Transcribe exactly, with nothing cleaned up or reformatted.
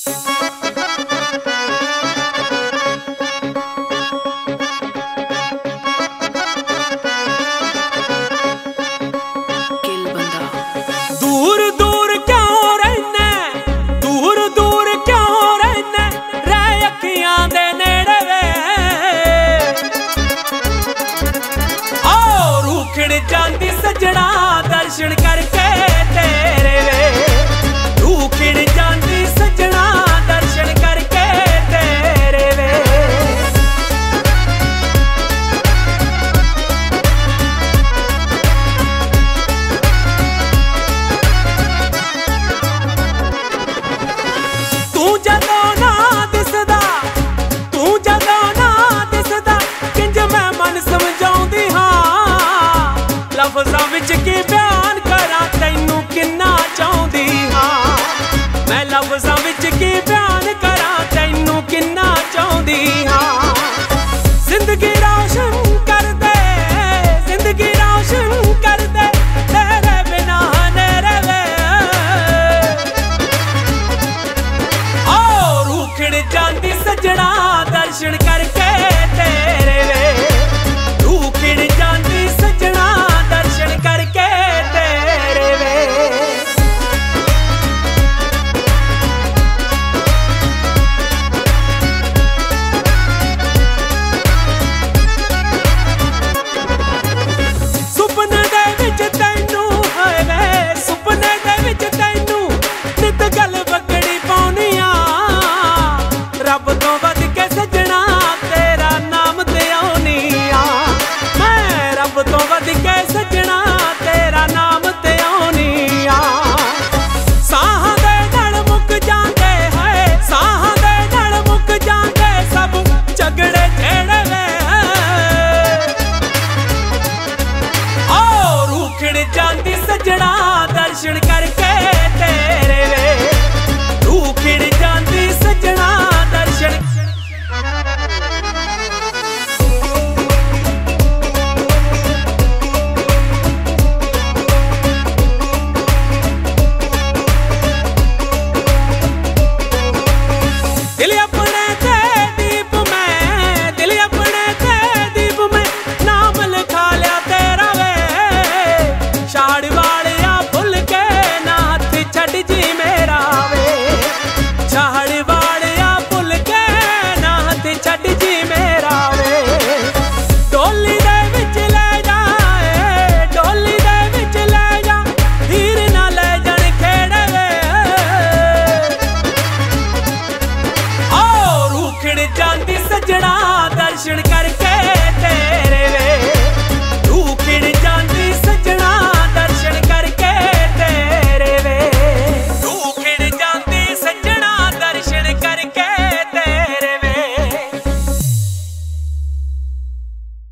दूर दूर क्यों रहना, दूर दूर क्यों रहना, रह अखियां दे नेड़े वे। ओ रूखड़ जांदी सजना दर्शन करके तेरे वे, रूखड़ जांदी सजना दर्शन करके तेरे वे। तू जदों ना दिसदा, तू जदों ना दिसदा, किंज मैं मन समझाउंदी हां, लफ्ज़ां विच की बयान करा तैनू किन्ना चाहुंदी हां। मैं लफ्ज़ां विच की बयान करा तैनू किन्ना चाहुंदी हां। जिंदगी रोशन कर दे, जिंदगी रोशन कर दे, तेरे बिना नेरे वे। ओ रूखड़ जांदी सजना दर्शन करके तेरे वे, रूखड़ जांदी सजना दर्शन करके तेरे वे। सुपने दे विच तैनू हाय वे, सुपने दे विच तैनू नित गल बगड़ी पाउनियां, रब तो वध के सजना तेरा नाम ते आउनियां। मैं रब तो वध के सजना तेरा नाम ते आउनियां। साहां दे नल मुक जांदे है, साहां दे नल मुक जांदे सब झगड़े जेड़े वे। ओ रूखड़ जांदी सजना दर्शन करके तेरे वे, रूखड़ जांदी सजना दर्शन। दिल अपने ते दीप में, दिल अपने ते दीप में नाम लिखा लिया तेरा वे। छाड़ वालिया भुल के ना हथ छड़ जी मेरा वे, छाड़ वालिया भुल के ना हथ छड़ जी मेरा वे। डोली दे विच ले जाए, डोली दे विच ले जा, हीर ना ले जान खेड़े वे। ओ रूखड़ जांदी सजना दर्शन कर